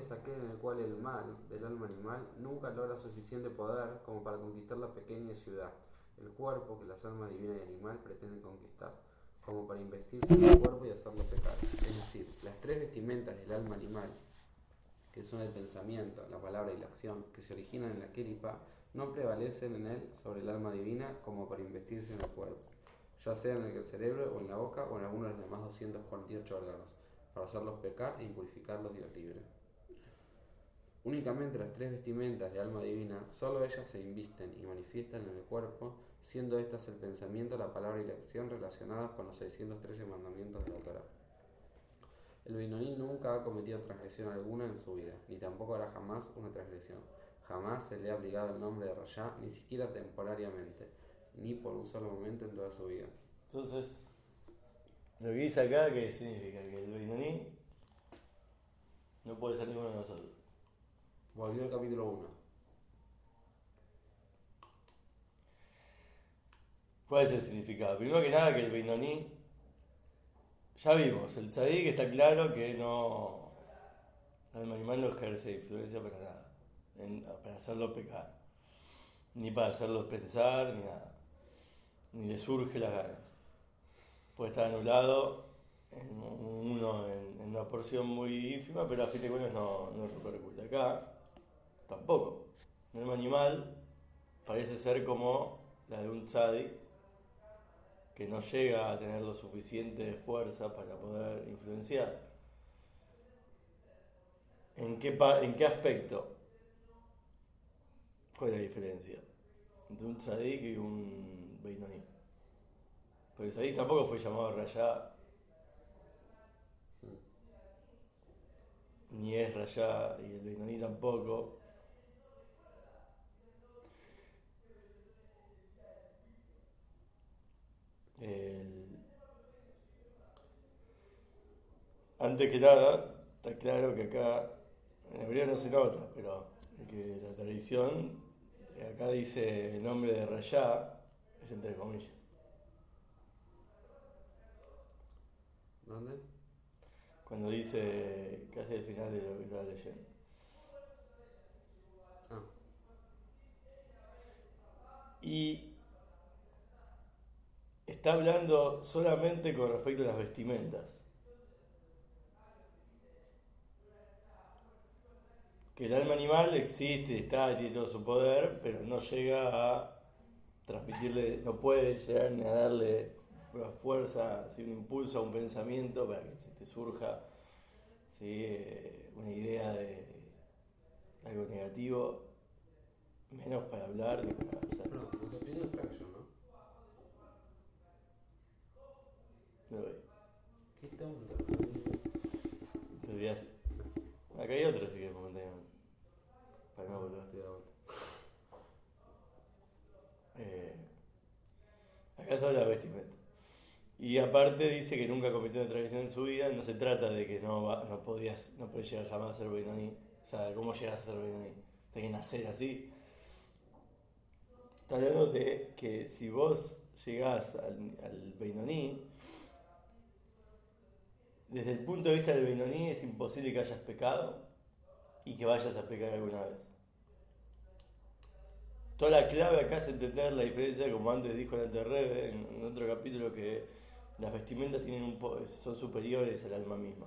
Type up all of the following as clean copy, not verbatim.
es aquel en el cual el mal del alma animal nunca logra suficiente poder como para conquistar la pequeña ciudad, el cuerpo que las almas divina y animal pretenden conquistar, como para investirse en el cuerpo y hacerlo pecar. Es decir, las tres vestimentas del alma animal, que son el pensamiento, la palabra y la acción, que se originan en la Kelipa, no prevalecen en él sobre el alma divina como para investirse en el cuerpo, ya sea en el cerebro o en la boca o en alguno de los demás 248 órganos, para hacerlos pecar e impurificarlos Dios libre. Únicamente las tres vestimentas de alma divina, solo ellas se invisten y manifiestan en el cuerpo, siendo estas el pensamiento, la palabra y la acción relacionadas con los 613 mandamientos de la Torah. El Beinoní nunca ha cometido transgresión alguna en su vida, ni tampoco hará jamás una transgresión. Jamás se le ha aplicado el nombre de Rayá, ni siquiera temporariamente, ni por un solo momento en toda su vida. Entonces, lo que dice acá, ¿qué significa? Que el Beinoní no puede ser ninguno de nosotros. Volvió al capítulo 1. ¿Cuál es el significado? Primero que nada, que el Beinoní, ya vimos, el tzadik está claro que no, el animal no ejerce influencia para nada, para hacerlo pecar, ni para hacerlo pensar, ni nada, ni le surge las ganas. Puede estar anulado en una porción muy ínfima, pero a fin de cuentas no repercute. Acá tampoco. El alma animal parece ser como la de un tzadik que no llega a tener lo suficiente fuerza para poder influenciar. ¿En qué aspecto? ¿Cuál es la diferencia entre un tzadik y un beinoní? Porque el tzadik tampoco fue llamado Rayá, ni es Rayá, y el beinoní tampoco. Antes que nada, está claro que acá, en hebreo no se nota, pero que la tradición, acá dice el nombre de Rayá, es entre comillas. ¿Dónde? Cuando dice casi al final de lo que estaba leyendo. Ah. Y está hablando solamente con respecto a las vestimentas. Que el alma animal existe, está, tiene todo su poder, pero no llega a transmitirle, no puede llegar ni a darle una fuerza, así, un impulso a un pensamiento para que se te surja, ¿sí? Una idea de algo negativo, menos para hablar ni para hacer. No, nuestra opinión es Fraction, ¿no? No veo. ¿Qué tonto? Te olvidaste. Acá hay otro, si que comenté. Para no volver. Estoy de vuelta. Acá son las vestimentas. Y aparte dice que nunca cometió una transgresión en su vida. No se trata de que no podés llegar jamás a ser beinoní. O sea, ¿cómo llegas a ser beinoní? Tenés que nacer así. Está hablando de que si vos llegás al beinoní, desde el punto de vista del beinoní es imposible que hayas pecado y que vayas a pecar alguna vez. Toda la clave acá es entender la diferencia, como antes dijo el Alter Rebbe en otro capítulo, que las vestimentas son superiores al alma misma.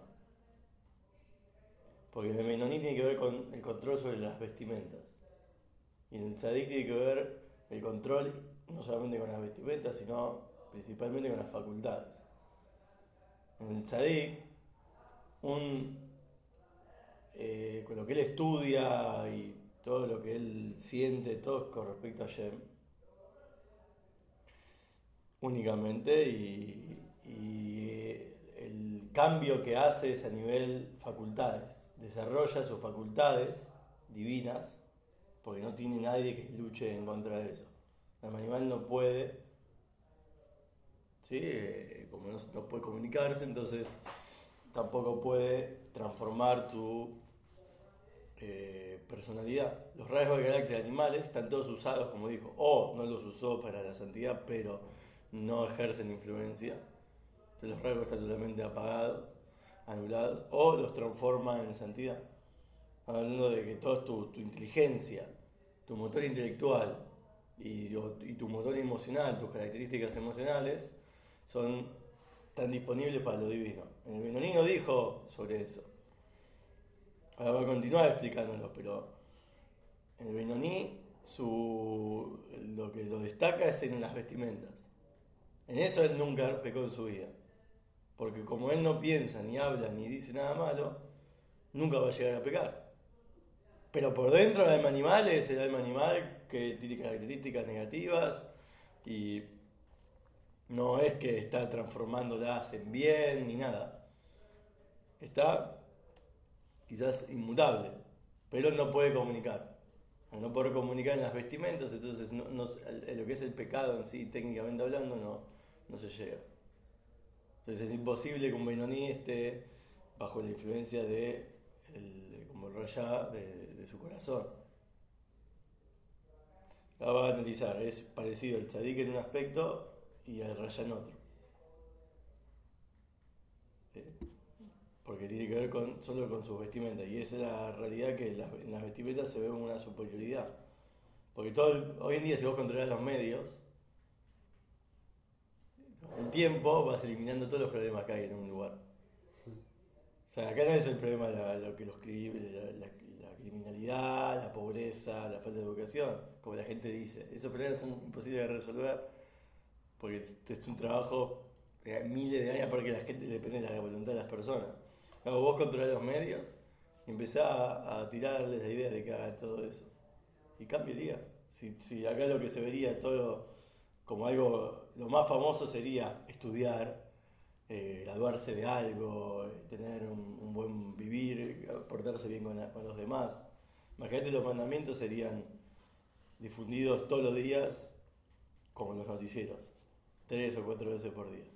Porque el Beinoní tiene que ver con el control sobre las vestimentas. Y en el Tzadik tiene que ver el control no solamente con las vestimentas, sino principalmente con las facultades. En el Tzadik, con lo que él estudia y todo lo que él siente, todo con respecto a Shem, únicamente, y el cambio que hace es a nivel facultades, desarrolla sus facultades divinas, porque no tiene nadie que luche en contra de eso. El animal no puede, ¿sí? Como no puede comunicarse, entonces tampoco puede transformar tu personalidad. Los rasgos de carácter de animales están todos usados, como dijo, o no los usó para la santidad, pero no ejercen influencia. Entonces los rasgos están totalmente apagados, anulados, o los transforma en santidad. hablando de que toda tu inteligencia, tu motor intelectual y tu motor emocional, tus características emocionales, están disponibles para lo divino. En el Benoni no dijo sobre eso. Ahora va a continuar explicándolo, pero en el Benoni lo que lo destaca es en las vestimentas. En eso él nunca pecó en su vida. Porque como él no piensa, ni habla, ni dice nada malo, nunca va a llegar a pecar. Pero por dentro el alma animal es el alma animal que tiene características negativas y no es que está transformándolas en bien ni nada. Está quizás inmutable, pero no puede comunicar. Al no poder comunicar en las vestimentas, entonces lo que es el pecado en sí, técnicamente hablando, no se llega. Entonces es imposible que un Benoni esté bajo la influencia como el rayá de su corazón. Ahora va a analizar, es parecido al tzadik en un aspecto y al rayá en otro. Porque tiene que ver solo con sus vestimentas, y esa es la realidad, que en las vestimentas se ve una superioridad. Porque hoy en día, si vos controlás los medios, con el tiempo vas eliminando todos los problemas que hay en un lugar. O sea, acá no es el problema la criminalidad, la pobreza, la falta de educación, como la gente dice. Esos problemas son imposibles de resolver porque es un trabajo de miles de años, porque la gente depende de la voluntad de las personas. Cuando vos controlás los medios y empezás a tirarles la idea de que hagan todo eso, y cambiaría. Si acá lo que se vería todo como algo, lo más famoso sería estudiar, graduarse de algo, tener un buen vivir, portarse bien con los demás. Imagínate, los mandamientos serían difundidos todos los días como los noticieros, 3 o 4 veces por día.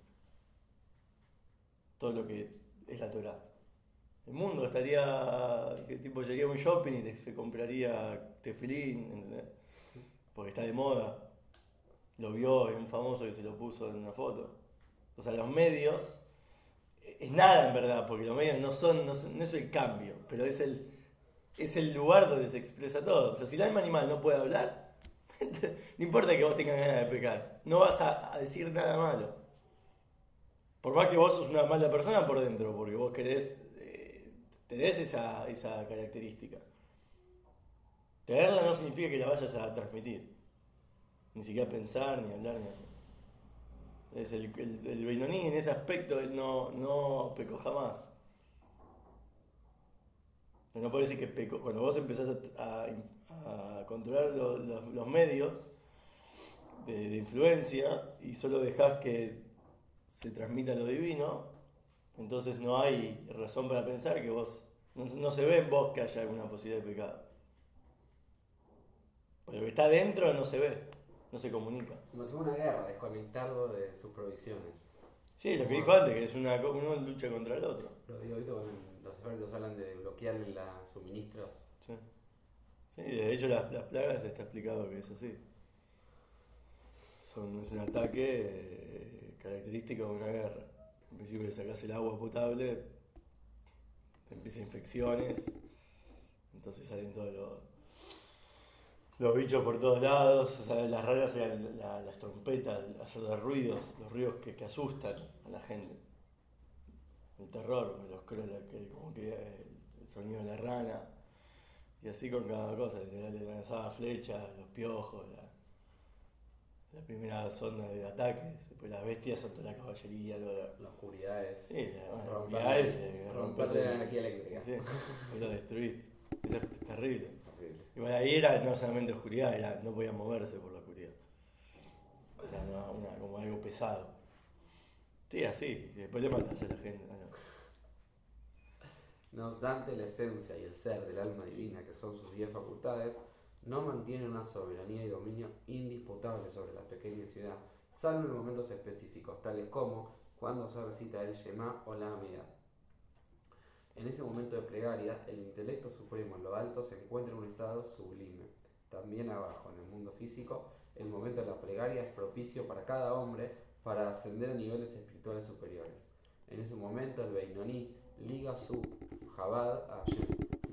Todo lo que es la Torá. El mundo estaría, que tipo llegaría a un shopping y se compraría tefilín, ¿entendés? Porque está de moda. Lo vio, es un famoso que se lo puso en una foto. O sea, los medios es nada en verdad, porque los medios no es el cambio, pero es el lugar donde se expresa todo. O sea, si el alma animal no puede hablar, no importa que vos tengas ganas de pecar, no vas a decir nada malo. Por más que vos sos una mala persona por dentro, porque vos tenés esa característica. Tenerla no significa que la vayas a transmitir, ni siquiera pensar, ni hablar, ni hacer. Es el Beinoní en ese aspecto, él no pecó jamás. No puede decir que pecó. Cuando vos empezás a controlar los medios de influencia y solo dejás que se transmita lo divino, entonces no hay razón para pensar que vos, no se ve en vos que haya alguna posibilidad de pecado. Porque lo que está dentro no se ve, no se comunica. Como si fuera una guerra, desconectarlo de sus provisiones. Sí, lo que dijo antes, que es uno lucha contra el otro. Lo digo, ¿viste? Los expertos hablan de bloquearle los suministros. Sí. Sí, de hecho las plagas está explicado que es así. Es un ataque característico de una guerra. En principio le sacás el agua potable, te empiezan infecciones, entonces salen todos los bichos por todos lados. O sea, las ranas eran las trompetas, hacer los ruidos que asustan a la gente. El terror, como que el sonido de la rana, y así con cada cosa. Le lanzaba flechas, los piojos, la primera zona de ataques. Después las bestias son toda la caballería, La oscuridad es. Sí, la oscuridad es romperse la energía eléctrica. Sí, lo destruiste. Eso es terrible. Horrible. Igual ahí era no solamente oscuridad, no podía moverse por la oscuridad. Era como algo pesado. Sí, así. Y después le matas a la gente. No obstante, la esencia y el ser del alma divina, que son sus 10 facultades, no mantienen una soberanía y dominio indisputable sobre la pequeña ciudad, salvo en momentos específicos, tales como cuando se recita el Shema o la Amida. En ese momento de plegaria, el intelecto supremo en lo alto se encuentra en un estado sublime. También abajo, en el mundo físico, el momento de la plegaria es propicio para cada hombre para ascender a niveles espirituales superiores. En ese momento, el Beinoní liga su Jabad a Hashem,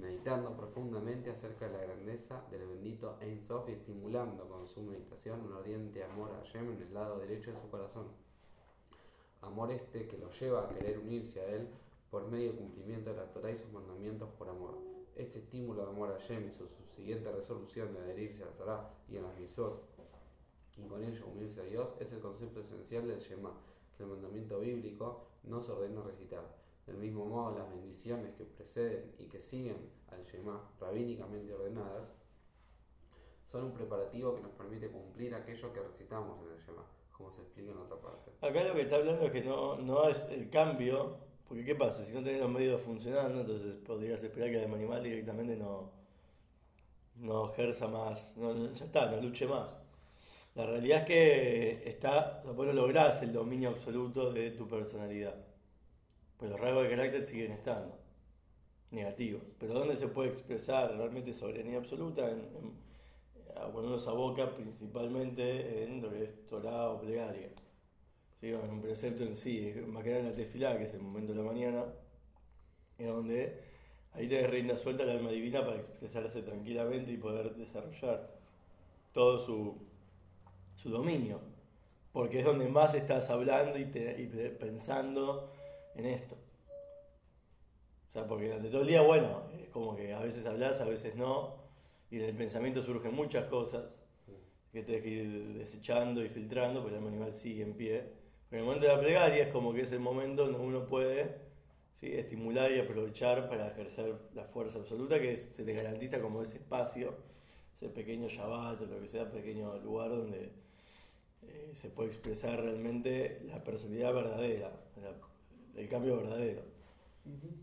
meditando profundamente acerca de la grandeza del bendito Ein Sof y estimulando con su meditación un ardiente amor a Hashem en el lado derecho de su corazón. Amor este que lo lleva a querer unirse a él por medio del cumplimiento de la Torah y sus mandamientos por amor. Este estímulo de amor a Hashem y su subsiguiente resolución de adherirse a la Torah y a las Mitzvot y con ello unirse a Dios es el concepto esencial del Shema, que el mandamiento bíblico nos ordena recitar. Del mismo modo, las bendiciones que preceden y que siguen al Shema, rabínicamente ordenadas, son un preparativo que nos permite cumplir aquello que recitamos en el Shema, como se explica en otra parte. Acá lo que está hablando es que no es el cambio, porque ¿qué pasa? Si no tenés los medios funcionando, entonces podrías esperar que el animal directamente no ejerza más, ya está, no luche más. La realidad es que vos no lográs el dominio absoluto de tu personalidad, pues los rasgos de carácter siguen estando negativos. Pero ¿dónde se puede expresar realmente soberanía absoluta? Cuando uno se aboca principalmente en lo que es Torah o plegaria, ¿sí? En un precepto en sí, más que nada en la tefilá, que es el momento de la mañana, es donde ahí tenés rienda suelta al alma divina para expresarse tranquilamente y poder desarrollar todo su dominio, porque es donde más estás hablando y pensando en esto. O sea, porque durante todo el día, bueno, es como que a veces hablas, a veces no, y en el pensamiento surgen muchas cosas que tienes que ir desechando y filtrando, pero el animal sigue en pie. Pero en el momento de la plegaria es como que es el momento donde uno puede, ¿sí?, estimular y aprovechar para ejercer la fuerza absoluta que se te garantiza como ese espacio, ese pequeño Shabbat o lo que sea, pequeño lugar donde se puede expresar realmente la personalidad verdadera, el cambio verdadero. Uh-huh.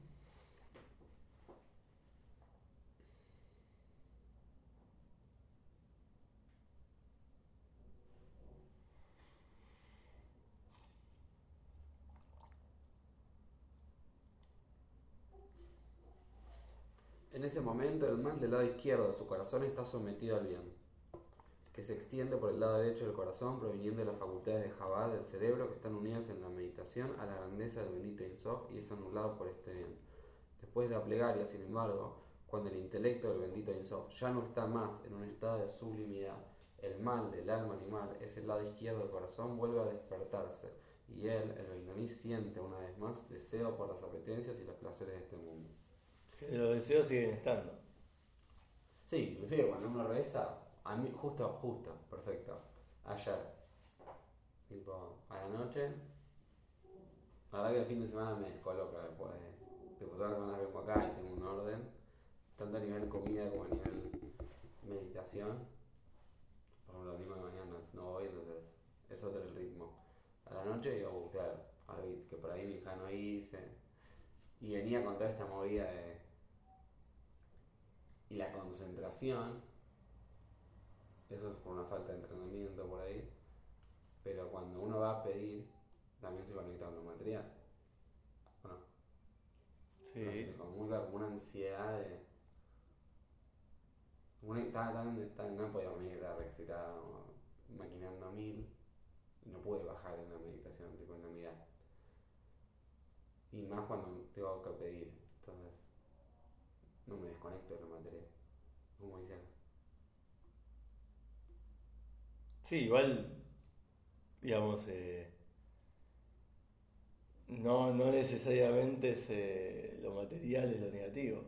En ese momento, el mal del lado izquierdo de su corazón está sometido al bien, que se extiende por el lado derecho del corazón, proviniendo de las facultades de Jabá del cerebro que están unidas en la meditación a la grandeza del bendito Ein Sof y es anulado por este bien. Después de la plegaria, sin embargo, cuando el intelecto del bendito Ein Sof ya no está más en un estado de sublimidad, el mal del alma animal, es el lado izquierdo del corazón, vuelve a despertarse y él, el Beinaní, siente una vez más deseo por las apetencias y los placeres de este mundo. Los deseos siguen estando. Sí, inclusive cuando uno reza, a mí, justo, perfecto, ayer, tipo, a la noche, la verdad que el fin de semana me descoloca después de todas las semanas vengo acá y tengo un orden, tanto a nivel comida como a nivel meditación. Por ejemplo, el domingo de mañana no voy, entonces es otro el ritmo. A la noche digo, claro, que por ahí mi hija no hice, y venía con toda esta movida y la concentración, eso es por una falta de entrenamiento por ahí, pero cuando uno va a pedir, también se conecta con lo material, ¿o no? Sí. No sé, como una ansiedad de... No podía dormir, excitado, maquinando a mil, y no pude bajar en la meditación, tipo en la mirada. Y más cuando tengo que pedir, entonces no me desconecto de lo material, como dice acá. Sí, igual, digamos, no necesariamente lo material es lo negativo.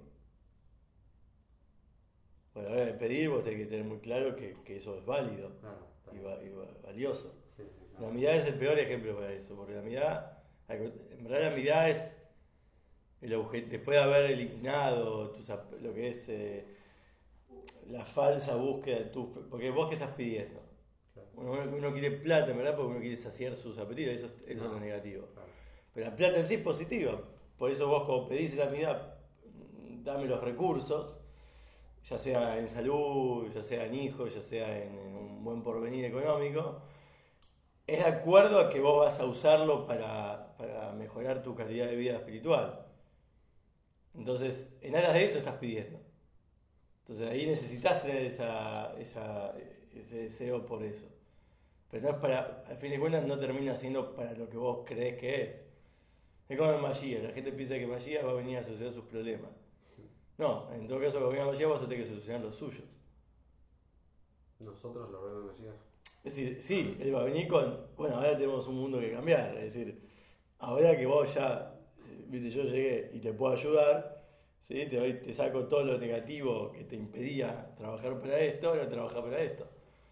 Bueno, a la hora de pedir vos tenés que tener muy claro que eso es válido, Claro, y valioso. sí, La mirada es el peor ejemplo para eso, porque la mirada, en verdad la mirada es el objeto, después de haber eliminado lo que es la falsa búsqueda de porque vos qué estás pidiendo. Claro. Uno quiere plata, ¿verdad? Porque uno quiere saciar sus apetitos, eso es lo negativo. Claro. Pero la plata en sí es positiva, por eso vos cuando pedís la mirada, dame los recursos, ya sea en salud, ya sea en hijos, ya sea en un buen porvenir económico, es de acuerdo a que vos vas a usarlo para mejorar tu calidad de vida espiritual. Entonces, en aras de eso estás pidiendo. Entonces ahí necesitas tener ese deseo por eso. Pero no es para, al fin de cuentas no termina siendo para lo que vos crees que es. Es como en Mashiach, la gente piensa que Mashiach va a venir a solucionar sus problemas. No, en todo caso, cuando venga Mashiach vas a tener que solucionar los suyos. Nosotros lo vemos Mashiach. Es decir, sí, él va a venir con, bueno, ahora tenemos un mundo que cambiar, es decir, ahora que vos ya, viste, yo llegué y te puedo ayudar, ¿sí? Te saco todo lo negativo que te impedía trabajar para esto, ahora trabajar para esto.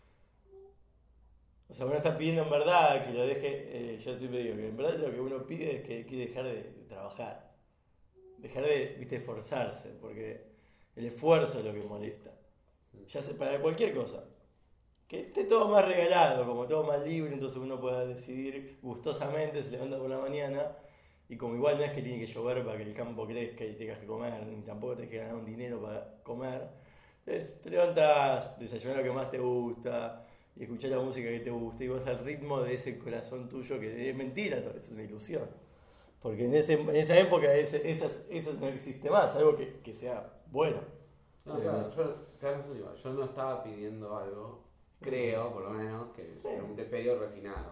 O sea, uno está pidiendo en verdad que lo deje, yo siempre digo que en verdad lo que uno pide es que quiere dejar de trabajar, dejar de, viste, esforzarse, porque el esfuerzo es lo que molesta, ya sea para cualquier cosa. Que esté todo más regalado, como todo más libre, entonces uno pueda decidir gustosamente, se levanta por la mañana y como igual no es que tiene que llover para que el campo crezca y tengas que comer, ni tampoco tenés que ganar un dinero para comer, entonces te levantas, desayunas lo que más te gusta y escuchás la música que te gusta y vas al ritmo de ese corazón tuyo que es mentira, todo es una ilusión. Porque en esa época eso no existe más, algo que sea bueno. No, claro, yo no estaba pidiendo algo. Creo, por lo menos, que es un despedio refinado.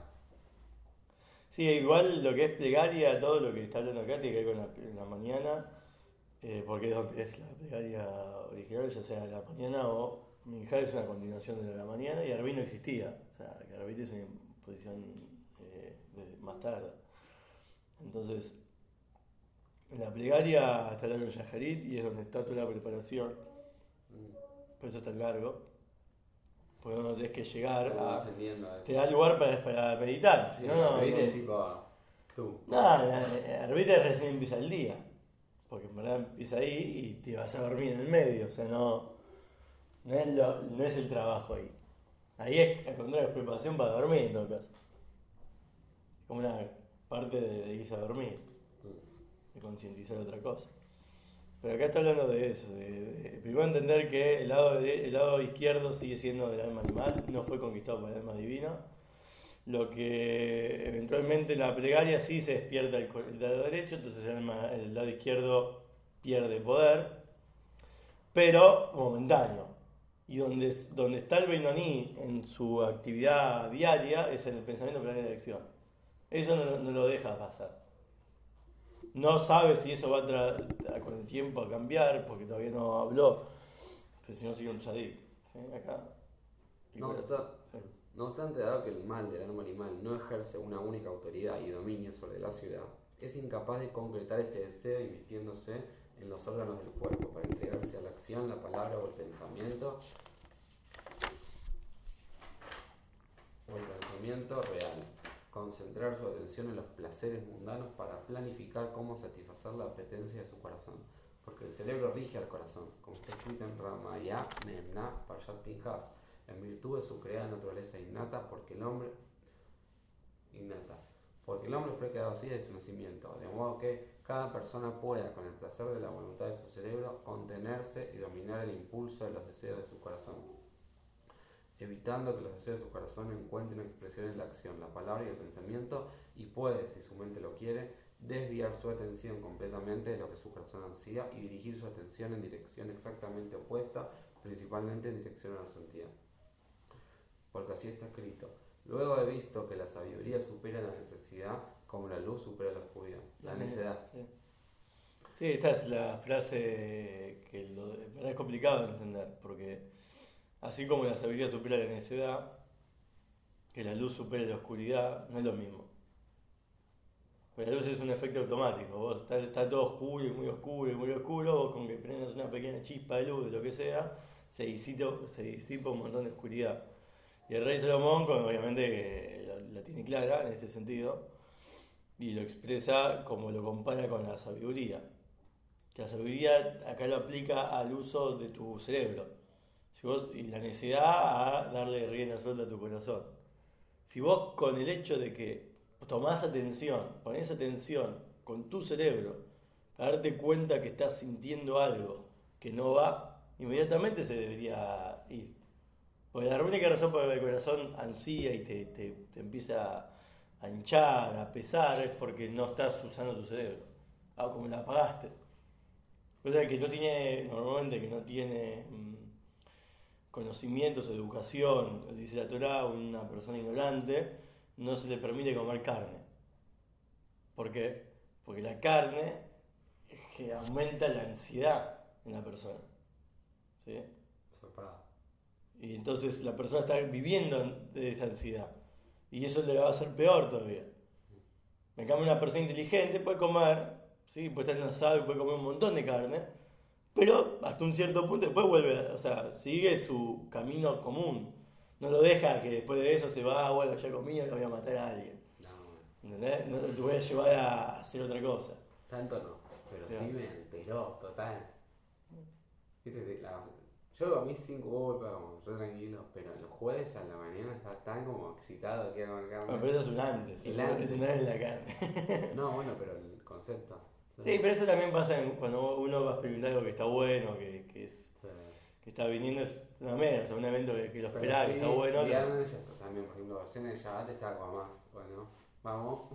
Sí, igual lo que es plegaria, todo lo que está hablando acá tiene que ver con la mañana, porque es donde es la plegaria original, ya sea la mañana o Minjá es una continuación de la mañana y Arbit no existía, o sea, que Arbit es una posición más tarde. Entonces, en la plegaria está hablando de Yaharit y es donde está toda la preparación, por eso es tan largo. Porque no tenés que llegar te da lugar para meditar. Sí, si no, es tipo tú. No, arbitra recién empieza el día. Porque en verdad empieza ahí y te vas a dormir en el medio. O sea, no es el trabajo ahí. Ahí es, al contrario, es preparación para dormir en todo caso. Como una parte de irse a dormir. De concientizar otra cosa. Pero acá está hablando de eso, de primero entender que el lado izquierdo sigue siendo del alma animal, no fue conquistado por el alma divina. Lo que eventualmente la plegaria sí se despierta el lado derecho, entonces el lado izquierdo pierde poder, pero momentáneo. Y donde está el Beinoní en su actividad diaria es en el pensamiento, plegaria y acción. Eso no lo deja pasar. No sabe si eso va con el tiempo a cambiar, porque todavía no habló. Pero si no, sigue un tzadik. ¿Sí? Acá. No obstante, dado que el mal del alma animal no ejerce una única autoridad y dominio sobre la ciudad, es incapaz de concretar este deseo invistiéndose en los órganos del cuerpo para entregarse a la acción, la palabra o el pensamiento real. Concentrar su atención en los placeres mundanos para planificar cómo satisfacer la apetencia de su corazón, porque el cerebro rige al corazón, como está escrito en Ramayá Memná Parshat Pinhas, en virtud de su creada naturaleza innata, porque el hombre fue creado así desde su nacimiento, de modo que cada persona pueda, con el placer de la voluntad de su cerebro, contenerse y dominar el impulso de los deseos de su corazón, evitando que los deseos de su corazón encuentren expresión en la acción, la palabra y el pensamiento, y puede, si su mente lo quiere, desviar su atención completamente de lo que su corazón ansía y dirigir su atención en dirección exactamente opuesta, principalmente en dirección a la santidad. Porque así está escrito: luego he visto que la sabiduría supera la necesidad como la luz supera la oscuridad, la necedad. Sí, esta es la frase que en verdad es complicado de entender, porque así como la sabiduría supera la necedad, que la luz supera la oscuridad, no es lo mismo. Porque la luz es un efecto automático, vos está todo oscuro y muy oscuro y muy oscuro, vos con que prendas una pequeña chispa de luz, de lo que sea, se disipa un montón de oscuridad. Y el rey Salomón, obviamente la tiene clara en este sentido, y lo expresa como lo compara con la sabiduría. Que la sabiduría acá lo aplica al uso de tu cerebro. Y la necesidad a darle rienda suelta a tu corazón. Si vos con el hecho de que tomás atención, ponés atención con tu cerebro, para darte cuenta que estás sintiendo algo que no va, inmediatamente se debería ir. Porque la única razón por la que el corazón ansía y te empieza a hinchar, a pesar, es porque no estás usando tu cerebro. Como la apagaste. Cosa que normalmente que no tiene conocimientos, educación, dice la Torá, una persona ignorante, no se le permite comer carne. ¿Por qué? Porque la carne es que aumenta la ansiedad. en la persona. ¿Sí? Zarpado. Y entonces la persona está viviendo de esa ansiedad. Y eso le va a hacer peor todavía. En cambio, una persona inteligente puede comer, ¿sí? Puede estar en un asado y puede comer un montón de carne, pero hasta un cierto punto después vuelve, o sea, sigue su camino común. No lo deja que después de eso se va, bueno, ya comí, ahora voy a matar a alguien. No, ¿Entendés? No te voy a llevar a hacer otra cosa. tanto no, pero Ya. sí me alteró, total. Viste, yo dormí sin culpa, como re tranquilo, pero los jueves a la mañana estaba tan como excitado que con Bueno, carne. pero eso es un antes, El eso antes. es un antes de la carne. No, bueno, pero el concepto. Sí, pero eso también pasa cuando uno va a experimentar algo que está bueno, Sí. que está viniendo, es una mera, o sea, un evento que lo Pero esperaba, que sí, está bueno. viernes ya está, también, por ejemplo, cena de Shabbat estaba como más, bueno, vamos.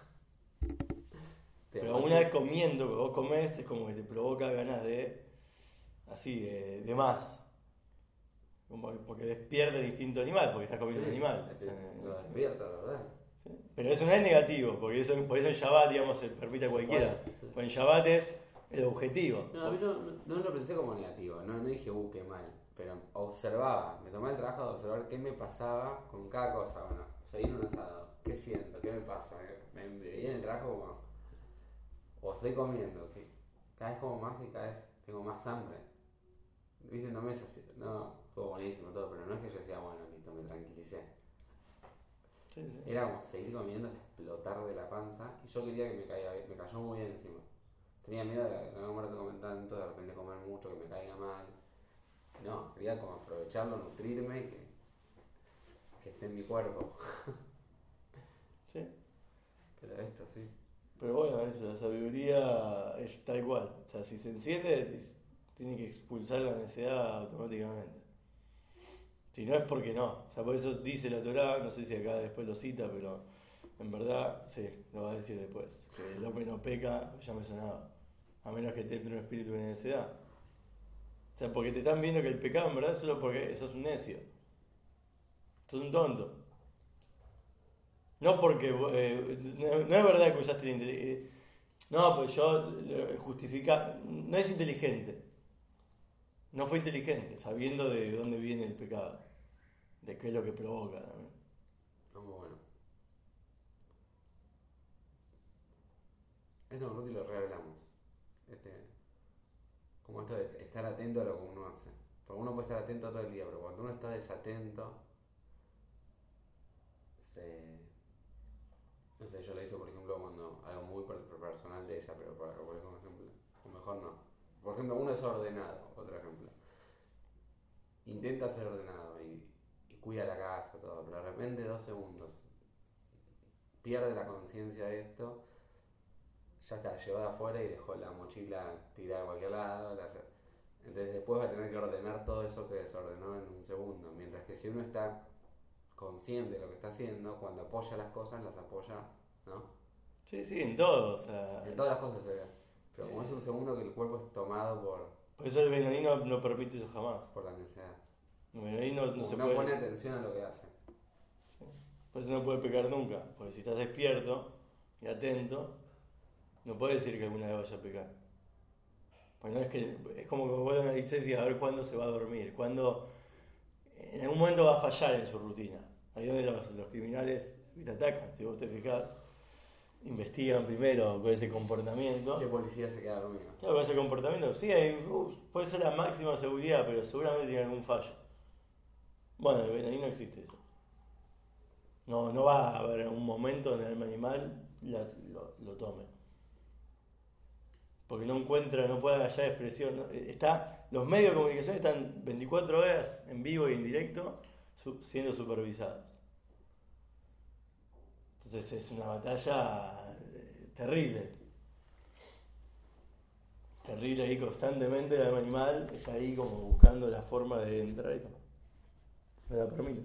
Pero una vez comiendo, que vos comés, es como que te provoca ganas así, de más. Porque despierta el instinto animal, porque estás comiendo un animal. O sea, lo despierta, ¿verdad? ¿sí? Pero eso no es negativo, porque por eso en Shabbat, digamos, se permite a cualquiera. Sí. Pues en Shabbat es el objetivo. No, a mí no lo pensé como negativo, no dije, qué mal, pero observaba, me tomé el trabajo de observar qué me pasaba con cada cosa, bueno, seguir un asado, qué siento, qué me pasa, me veía en el trabajo como, o estoy comiendo, que cada vez como más y cada vez tengo más hambre, viste, no me es así, no, fue buenísimo todo, pero no es que yo decía, bueno, listo, me tranquilicé, Sí, sí. era como seguir comiendo hasta explotar de la panza, y yo quería que me cayó muy bien encima. Tenía miedo de que no me comer tanto, de repente comer mucho, que me caiga mal. No, quería como aprovecharlo, nutrirme y que esté en mi cuerpo. Sí. Pero esto sí. Pero bueno, eso, la sabiduría es tal cual. O sea, si se enciende, tiene que expulsar la necesidad automáticamente. Si no es porque no. O sea, por eso dice la Torá, no sé si acá después lo cita, pero en verdad, sí, lo va a decir después. Que el hombre no peca, ya me sonaba. A menos que te entre un espíritu de necedad. O sea, porque te están viendo que el pecado en verdad es solo porque sos un necio. Sos un tonto. No porque no es verdad que usaste la inteligencia. No, pues yo justifica. No es inteligente. No fue inteligente, sabiendo de dónde viene el pecado. De qué es lo que provoca. ¿No? Muy bueno. Esto con Ruti lo rehablamos. Como esto de estar atento a lo que uno hace. Porque uno puede estar atento todo el día, pero cuando uno está desatento, se, no sé, yo lo hice por ejemplo cuando algo muy personal de ella, pero para poner como ejemplo, o mejor no. Por ejemplo, uno es ordenado, otro ejemplo. Intenta ser ordenado y cuida la casa, todo, pero de repente 2 segundos pierde la conciencia de esto, ya está, llegó de afuera y dejó la mochila tirada a cualquier lado. Entonces después va a tener que ordenar todo eso que desordenó en un segundo. Mientras que si uno está consciente de lo que está haciendo, cuando apoya las cosas, las apoya, ¿no? Sí, sí, en todo. O sea, En todas las cosas se ve. Pero como es un segundo que el cuerpo es tomado por eso el Benoni no permite eso jamás. por la necesidad. El Benoni no se No puede. pone atención a lo que hace. Por eso no puede pecar nunca. Porque si estás despierto y atento, no puedes decir que alguna vez vaya a pecar. Pues no es que. Es como que vos analices y a ver cuándo se va a dormir. Cuándo. En algún momento va a fallar en su rutina. Ahí donde los criminales te atacan. Si vos te fijás, investigan primero con ese comportamiento. ¿Qué policía se queda dormido? Claro, con ese comportamiento, sí, puede ser la máxima seguridad, pero seguramente tiene algún fallo. Bueno, ahí no existe eso. No va a haber un momento donde el alma animal lo tome. Porque no encuentra, no puede hallar expresión. Los medios de comunicación están 24 horas en vivo y en directo siendo supervisados. Entonces es una batalla terrible. Terrible ahí constantemente, el alma animal está ahí como buscando la forma de entrar y no me la permite.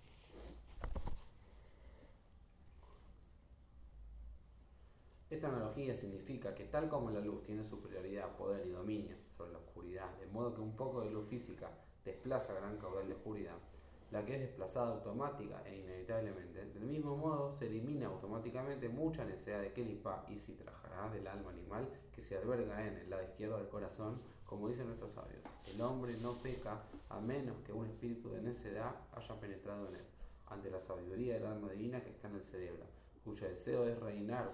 Esta analogía significa que tal como la luz tiene superioridad, poder y dominio sobre la oscuridad, de modo que un poco de luz física desplaza gran caudal de oscuridad, la que es desplazada automática e inevitablemente, del mismo modo se elimina automáticamente mucha necesidad de Kelipá y si trajará del alma animal que se alberga en el lado izquierdo del corazón Como dicen nuestros sabios, el hombre no peca a menos que un espíritu de necedad haya penetrado en él, ante la sabiduría del alma divina que está en el cerebro, cuyo deseo es reinar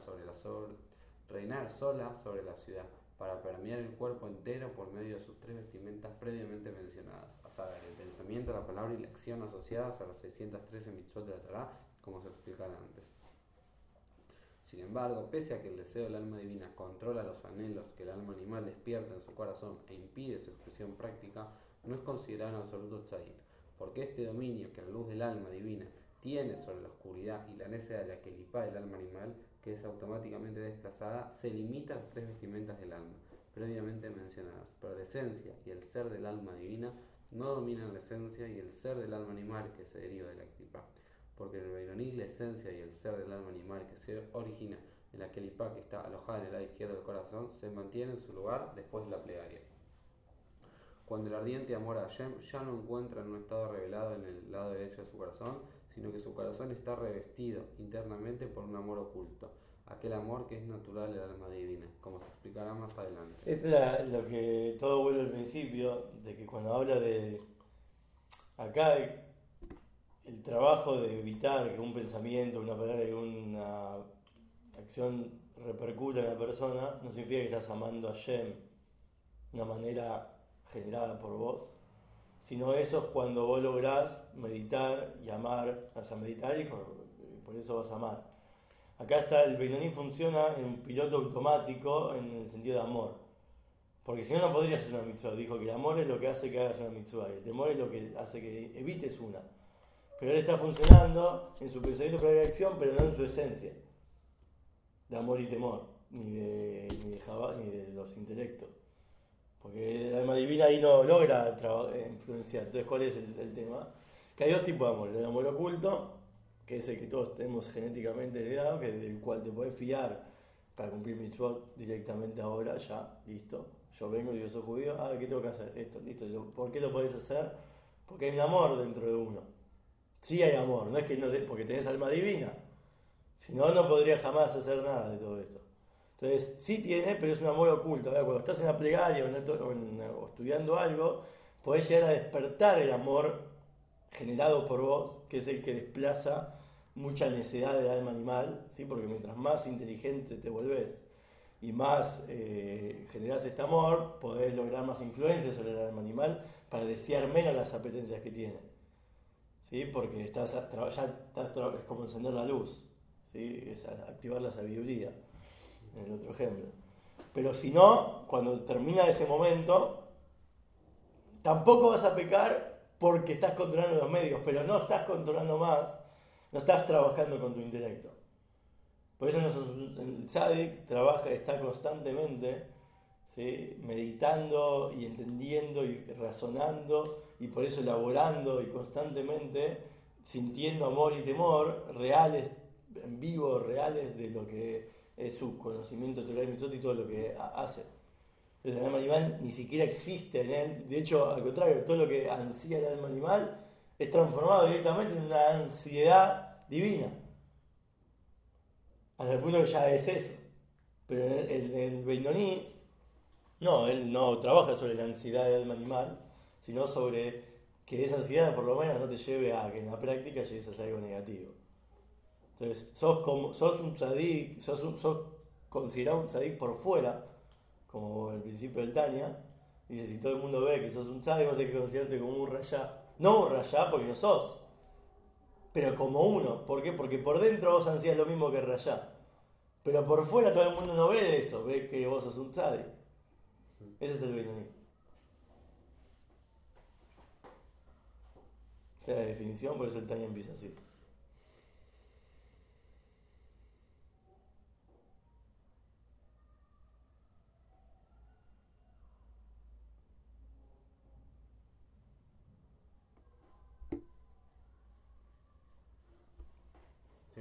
sola sobre la ciudad, para permear el cuerpo entero por medio de sus tres vestimentas previamente mencionadas, a saber, el pensamiento, la palabra y la acción asociadas a las 613 mitzvot de la Torá, como se explicara antes. Sin embargo, pese a que el deseo del alma divina controla los anhelos que el alma animal despierta en su corazón e impide su expresión práctica, no es considerado en absoluto tzadik, porque este dominio que la luz del alma divina tiene sobre la oscuridad y la necedad de la kelipá del alma animal, que es automáticamente desplazada, se limita a las tres vestimentas del alma, previamente mencionadas, pero la esencia y el ser del alma divina no dominan la esencia y el ser del alma animal que se deriva de la kelipá, porque en el Beinoní la esencia y el ser del alma animal que se origina en la kelipá que está alojada en el lado izquierdo del corazón se mantiene en su lugar después de la plegaria. Cuando el ardiente amor a Hashem ya no encuentra en un estado revelado en el lado derecho de su corazón, sino que su corazón está revestido internamente por un amor oculto, aquel amor que es natural del alma divina, como se explicará más adelante. Esto es lo que todo vuelve al principio, de que cuando habla de acá el trabajo de evitar que un pensamiento, una palabra, una acción repercuta en la persona, no significa que estás amando a Shem de una manera generada por vos, sino eso es cuando vos lográs meditar y amar, o sea, meditar y por eso vas a amar. Acá está, el Beinoní funciona en un piloto automático en el sentido de amor, porque si no, no podrías hacer una mitzvah. Dijo que el amor es lo que hace que hagas una mitzvah y el temor es lo que hace que evites una. Pero él está funcionando en su pensamiento para la acción, pero no en su esencia de amor y temor, ni de los intelectos. Porque el alma divina ahí no logra influenciar. Entonces, ¿cuál es el tema? Que hay dos tipos de amor. El amor oculto, que es el que todos tenemos genéticamente heredado, que del cual te podés fiar para cumplir mitzvot directamente ahora, ya, listo. Yo vengo y digo, soy judío, ¿qué tengo que hacer? Esto, listo. ¿Por qué lo podés hacer? Porque hay un amor dentro de uno. Sí hay amor, no es que no porque tenés alma divina. Si no, no podría jamás hacer nada de todo esto. Entonces, sí tiene, pero es un amor oculto. ¿Verdad? Cuando estás en la plegaria o estudiando algo, podés llegar a despertar el amor generado por vos, que es el que desplaza mucha necedad del alma animal, ¿sí? Porque mientras más inteligente te volvés y más generás este amor, podés lograr más influencia sobre el alma animal para desear menos las apetencias que tiene. ¿Sí? Porque es como encender la luz, ¿sí? Es activar la sabiduría, en el otro ejemplo. Pero si no, cuando termina ese momento, tampoco vas a pecar porque estás controlando los medios, pero no estás controlando más, no estás trabajando con tu intelecto. Por eso el tzadik está constantemente, ¿sí? Meditando y entendiendo y razonando, y por eso elaborando y constantemente sintiendo amor y temor reales, en vivo, reales de lo que es su conocimiento de Torah y Mitzvot y todo lo que hace. El alma animal ni siquiera existe en él. De hecho, al contrario, todo lo que ansía el alma animal es transformado directamente en una ansiedad divina, hasta el punto que ya es eso. Pero en el Beinoní, no, él no trabaja sobre la ansiedad del alma animal, sino sobre que esa ansiedad por lo menos no te lleve a que en la práctica llegues a hacer algo negativo. Entonces, sos un tzadik, sos considerado un tzadik por fuera, como el principio del Tanya, y si todo el mundo ve que sos un tzadik, vos tenés que considerarte como un rayá. No un rayá porque no sos, pero como uno. ¿Por qué? Porque por dentro vos ansías lo mismo que el rayá, pero por fuera todo el mundo no ve eso, ve que vos sos un tzadik. Ese es el Beinoní. Esta es la definición, por eso el Tanya empieza así. ¿Sí?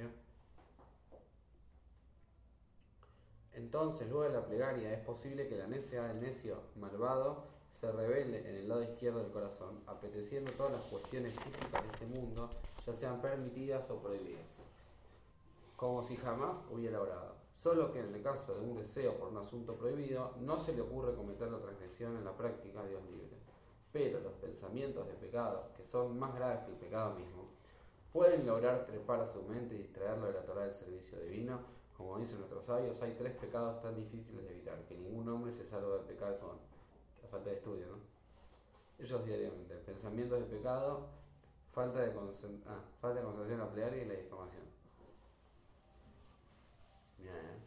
Entonces, luego de la plegaria, es posible que la necedad del necio malvado se revele en el lado izquierdo del corazón, apeteciendo todas las cuestiones físicas de este mundo, ya sean permitidas o prohibidas. como si jamás hubiera orado. Solo que en el caso de un deseo por un asunto prohibido, no se le ocurre cometer la transgresión en la práctica, Dios libre. Pero los pensamientos de pecado, que son más graves que el pecado mismo, pueden lograr trepar a su mente y distraerlo de la Torá del servicio divino. Como dicen nuestros sabios, hay 3 pecados tan difíciles de evitar, que ningún hombre se salva de pecar con la falta de estudio, ¿no? Ellos diariamente, pensamientos de pecado, falta de concentración en la plegaria y la difamación. Bien.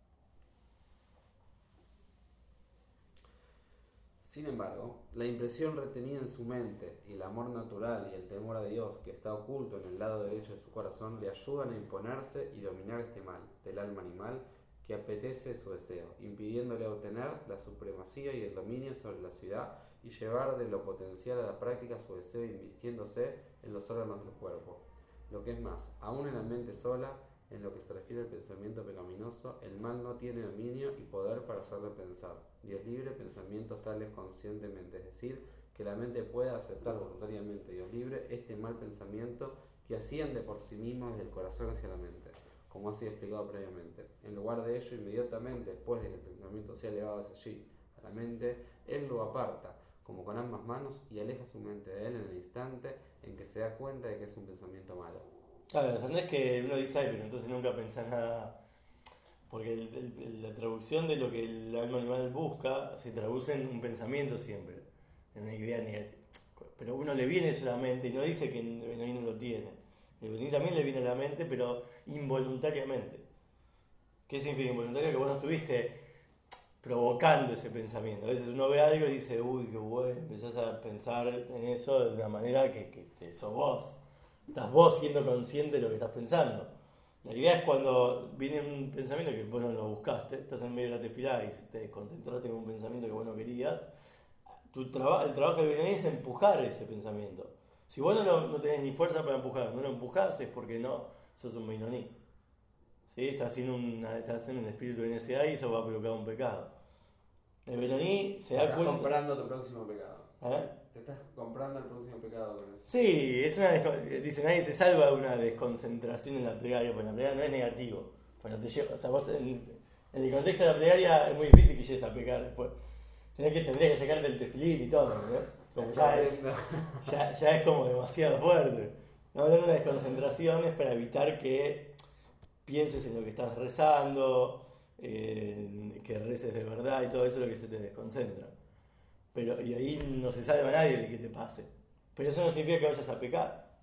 Sin embargo, la impresión retenida en su mente y el amor natural y el temor a Dios que está oculto en el lado derecho de su corazón le ayudan a imponerse y dominar este mal del alma animal que apetece su deseo, impidiéndole obtener la supremacía y el dominio sobre la ciudad y llevar de lo potencial a la práctica su deseo invistiéndose en los órganos del cuerpo. Lo que es más, aún en la mente sola, en lo que se refiere al pensamiento pecaminoso, el mal no tiene dominio y poder para hacerle pensar. Dios libre pensamientos tales conscientemente, es decir, que la mente pueda aceptar voluntariamente, Dios libre, este mal pensamiento que asciende por sí mismo desde el corazón hacia la mente, como ha sido explicado previamente. En lugar de ello, inmediatamente después de que el pensamiento sea elevado hacia allí, a la mente, él lo aparta, como con ambas manos, y aleja su mente de él en el instante en que se da cuenta de que es un pensamiento malo. Claro, o sea, no es que uno dice, ay, pero entonces nunca pensás nada, porque la traducción de lo que el alma animal busca se traduce en un pensamiento siempre, en una idea negativa. Pero uno le viene eso a la mente y no dice que el Benoní no lo tiene. El Benoní también le viene a la mente, pero involuntariamente. ¿Qué significa involuntario? Que vos no estuviste provocando ese pensamiento. A veces uno ve algo y dice, uy, qué bueno, empezás a pensar en eso de una manera que sos vos. Estás vos siendo consciente de lo que estás pensando. La idea es cuando viene un pensamiento que vos no lo buscaste, estás en medio de la tefilá y te desconcentraste en un pensamiento que vos no querías, el trabajo del Benoní es empujar ese pensamiento. Si vos no tenés ni fuerza para empujar, no lo empujás, es porque no sos un Benoní. ¿Sí? Estás haciendo un espíritu de NSA y eso va a provocar un pecado. El Benoní se da Estás cuenta. comprando tu próximo pecado. ¿Eh? Te estás comprando el próximo pecado con eso. Sí, dice, nadie se salva de una desconcentración en la plegaria, porque la plegaria no es negativo. Bueno, o sea, vos en el contexto de la plegaria es muy difícil que llegues a pecar después. Tendrías que sacarte el tefilín y todo, ¿no? Como ya es como demasiado fuerte. No, una desconcentración es para evitar que pienses en lo que estás rezando, que reces de verdad y todo eso es lo que se te desconcentra. Y ahí no se salva a nadie de que te pase. Pero eso no significa que vayas a pecar.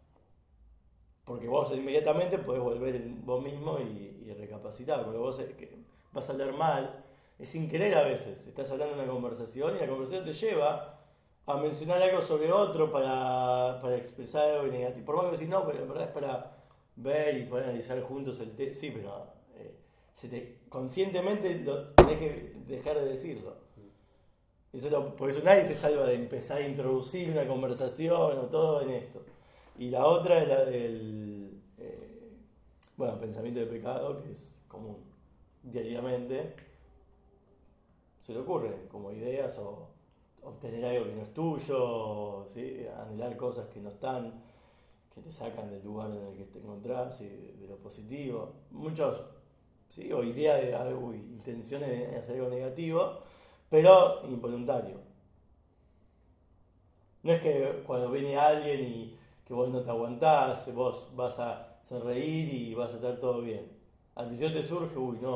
Porque vos inmediatamente podés volver en vos mismo y recapacitar. Porque vos vas a hablar mal, es sin querer a veces. Estás hablando de una conversación y la conversación te lleva a mencionar algo sobre otro para expresar algo negativo. Por más que decís, no, pero en verdad es para ver y poder analizar juntos el tema. Sí, pero conscientemente tenés que dejar de decirlo. Por eso nadie se salva de empezar a introducir una conversación o todo en esto. Y la otra es la del pensamiento de pecado, que es común diariamente. Se le ocurre como ideas o obtener algo que no es tuyo, ¿sí? Anhelar cosas que no están, que te sacan del lugar en el que te encontrás y de lo positivo. Muchos, ¿sí? O ideas de algo, intenciones de hacer algo negativo, pero involuntario. No es que cuando viene alguien y que vos no te aguantás, vos vas a sonreír y vas a estar todo bien. Al principio te surge,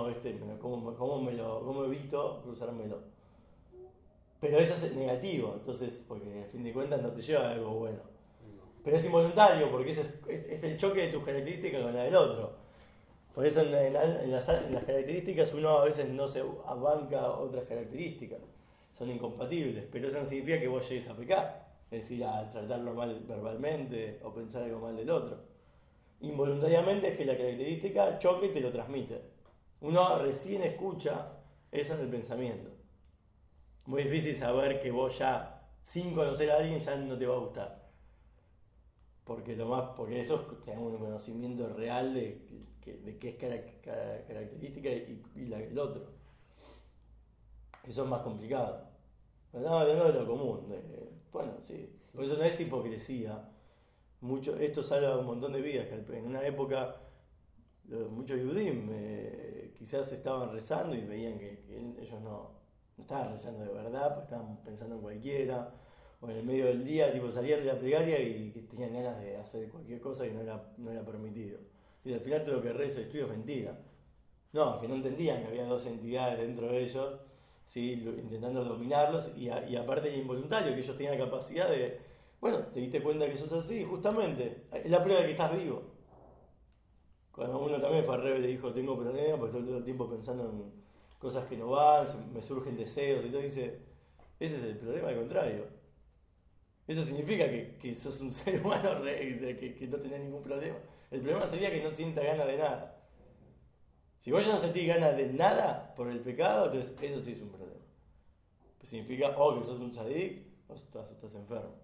¿cómo evito cruzármelo? Pero eso es negativo, entonces, porque a fin de cuentas no te lleva a algo bueno. Pero es involuntario, porque es el choque de tus características con la del otro. Por eso en las características uno a veces no se abanca otras características, son incompatibles, pero eso no significa que vos llegues a pecar, es decir, a tratarlo mal verbalmente o pensar algo mal del otro. Involuntariamente es que la característica choque y te lo transmite. Uno recién escucha eso en el pensamiento. Muy difícil saber que vos ya, sin conocer a alguien, ya no te va a gustar. Porque eso es tener un conocimiento real de qué es característica y la del otro. Eso es más complicado. Pero no es lo común. Sí. Por eso no es hipocresía. Esto salva un montón de vidas. Que en una época muchos Yudim quizás estaban rezando y veían que ellos no estaban rezando de verdad, porque estaban pensando en cualquiera, o en el medio del día, tipo salían de la plegaria y que tenían ganas de hacer cualquier cosa que no era permitido. Y al final todo lo que rezo y estudio es mentira. No, que no entendían que había dos entidades dentro de ellos, ¿sí? Intentando dominarlos, y aparte era involuntario, que ellos tenían la capacidad de, bueno, te diste cuenta que sos así, justamente, es la prueba de que estás vivo. Cuando uno también fue al revés, le dijo, tengo problemas, porque todo el tiempo pensando en cosas que no van, me surgen deseos y todo, y dice, ese es el problema, al contrario. Eso significa que sos un ser humano que no tenés ningún problema. El problema sería que no sientas ganas de nada. Si vos ya no sentís ganas de nada por el pecado, entonces eso sí es un problema. Pues significa o que sos un tzadik o estás enfermo.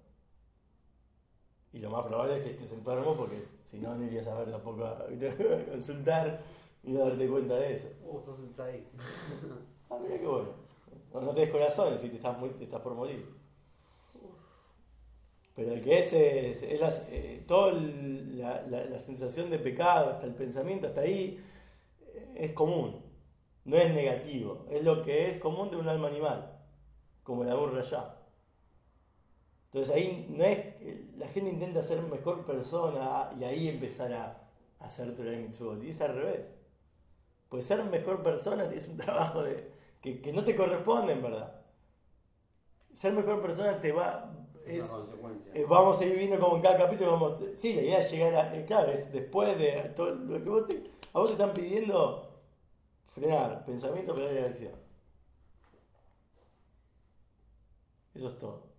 Y lo más probable es que estés enfermo, porque si no irías a ver tampoco a consultar y no darte cuenta de eso. Sos un tzadik. Mira qué bueno. No tenés corazón si te estás por morir. Pero el que es toda la sensación de pecado, hasta el pensamiento, hasta ahí, es común. No es negativo. Es lo que es común de un alma animal, como el Agur Rayá. Entonces ahí no es, la gente intenta ser mejor persona y ahí empezar a hacer Torah y Mitzvot, y es al revés. Pues ser mejor persona es un trabajo que no te corresponde, en verdad. Ser mejor persona es una consecuencia. Vamos a ir viendo como en cada capítulo sí, la idea es llegar a, claro, es después de todo lo que a vos te están pidiendo frenar pensamiento, palabra y acción. Eso es todo.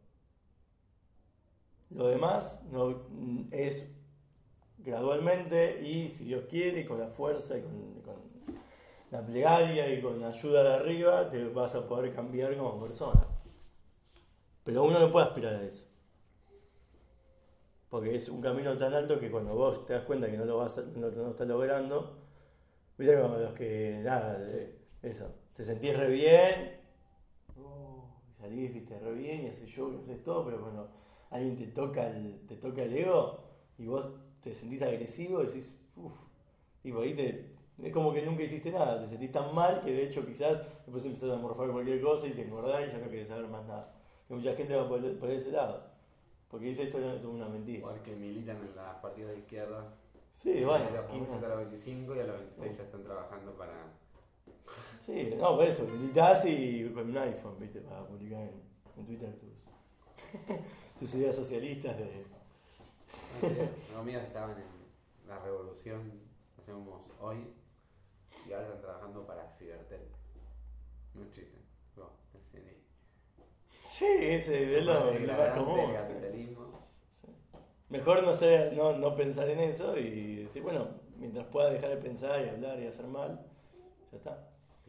Lo demás es gradualmente, y si Dios quiere, y con la fuerza y con la plegaria y con la ayuda de arriba, te vas a poder cambiar como persona. Pero uno no puede aspirar a eso, porque es un camino tan alto que cuando vos te das cuenta que no lo estás logrando, mira como los que eso, te sentís re bien, salís, viste, re bien y haces yoga, haces todo, pero cuando alguien te toca el ego y vos te sentís agresivo, decís, y por ahí es como que nunca hiciste nada, te sentís tan mal que de hecho quizás después empezás a morfar cualquier cosa y te engordás y ya no querés saber más nada. Y mucha gente va por ese lado, porque dice esto es una mentira. Igual que militan en las partidos de izquierda. Sí, bueno. A los 25 y a los 26 ya están trabajando para... Sí, no, por eso, militás y con un iPhone, viste, para publicar en Twitter tus ideas socialistas de... Los míos estaban en la revolución, hacemos hoy, y ahora están trabajando para Fivertel. No es chiste. No, sí, ese es lo más común. El capitalismo. Sí. Mejor no pensar en eso y decir, bueno, mientras pueda dejar de pensar y hablar y hacer mal, ya está.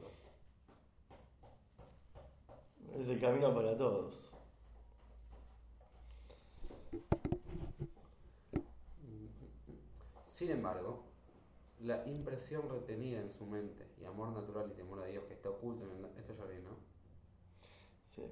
Es el camino para todos. Sin embargo, la impresión retenida en su mente y amor natural y temor a Dios que está oculto en esto ya vi, ¿no? Sí.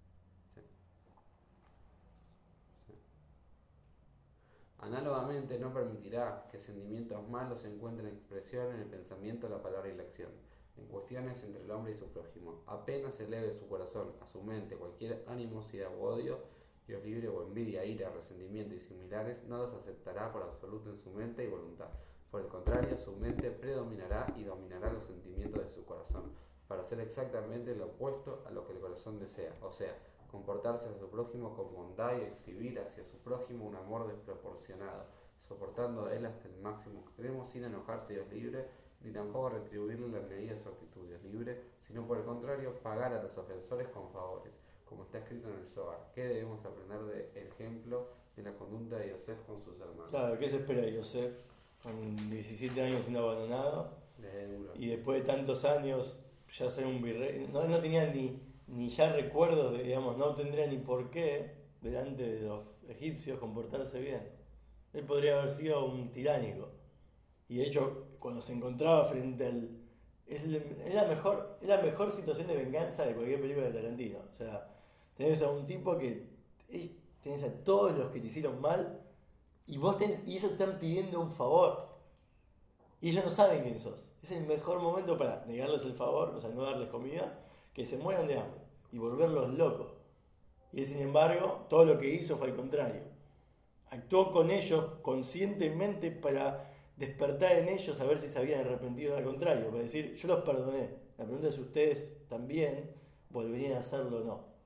Análogamente no permitirá que sentimientos malos encuentren expresión en el pensamiento, la palabra y la acción, en cuestiones entre el hombre y su prójimo. Apenas eleve su corazón a su mente cualquier animosidad u odio, Dios libre, o envidia, ira, resentimiento y similares, no los aceptará por absoluto en su mente y voluntad. Por el contrario, su mente predominará y dominará los sentimientos de su corazón, para hacer exactamente lo opuesto a lo que el corazón desea, o sea, comportarse hacia su prójimo con bondad y exhibir hacia su prójimo un amor desproporcionado, soportando a él hasta el máximo extremo sin enojarse, Dios libre, ni tampoco retribuirle la medida de su actitud, Dios libre, sino por el contrario, pagar a los ofensores con favores, como está escrito en el Zohar. ¿Qué debemos aprender del ejemplo de la conducta de Yosef con sus hermanos? Claro, ¿qué se espera de Yosef? Con 17 años siendo abandonado, y después de tantos años ya ser un virrey, no tenía ni ya recuerdos de, digamos, no tendría ni por qué delante de los egipcios comportarse bien. Él podría haber sido un tiránico, y de hecho cuando se encontraba frente al... Es la mejor situación de venganza de cualquier película de Tarantino. O sea, tenés a un tipo que tenés a todos los que te hicieron mal y ellos están pidiendo un favor. Y ellos no saben quién sos. Es el mejor momento para negarles el favor, o sea, no darles comida, que se mueran de hambre y volverlos locos. Y él, sin embargo, todo lo que hizo fue al contrario. Actuó con ellos conscientemente para despertar en ellos a ver si se habían arrepentido, al contrario, para decir, yo los perdoné. La pregunta es si ustedes también volverían a hacerlo o no.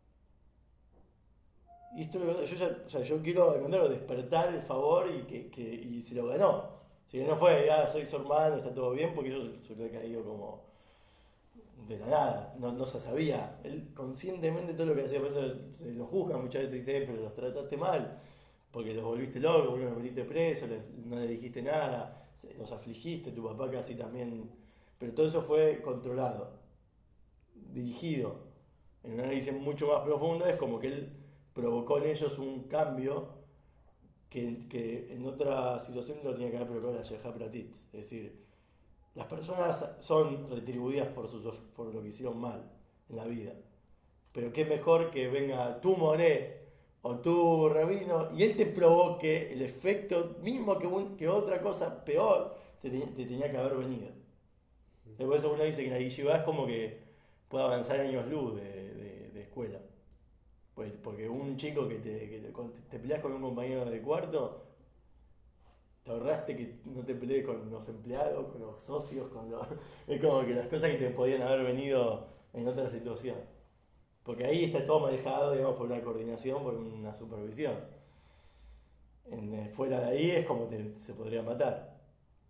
Y esto yo quiero al contrario despertar el favor y se lo ganó. Si no fue, soy su hermano, está todo bien, porque yo se lo he caído como de la nada, no se sabía. Él conscientemente todo lo que hacía, por eso se lo juzgan muchas veces y dice, pero los trataste mal, porque los volviste locos, porque los metiste preso, no le dijiste nada, los afligiste, tu papá casi también. Pero todo eso fue controlado, dirigido. En un análisis mucho más profundo es como que él provocó en ellos un cambio que en otra situación lo tenía que haber provocado la Yeha Pratit. Es decir, las personas son retribuidas por lo que hicieron mal en la vida. Pero qué mejor que venga tu Moré o tu rabino y él te provoque el efecto mismo que otra cosa peor te tenía que haber venido. Por eso uno dice que la yeshiva es como que puede avanzar años luz de escuela. Porque un chico que te peleas con un compañero de cuarto, te ahorraste que no te pelees con los empleados, con los socios, es como que las cosas que te podían haber venido en otra situación. Porque ahí está todo manejado, digamos, por una coordinación, por una supervisión. Fuera de ahí es como se podría matar.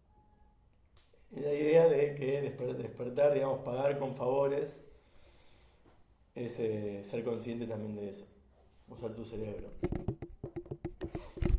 Y la idea de que despertar, digamos, pagar con favores, es ser consciente también de eso, usar tu cerebro.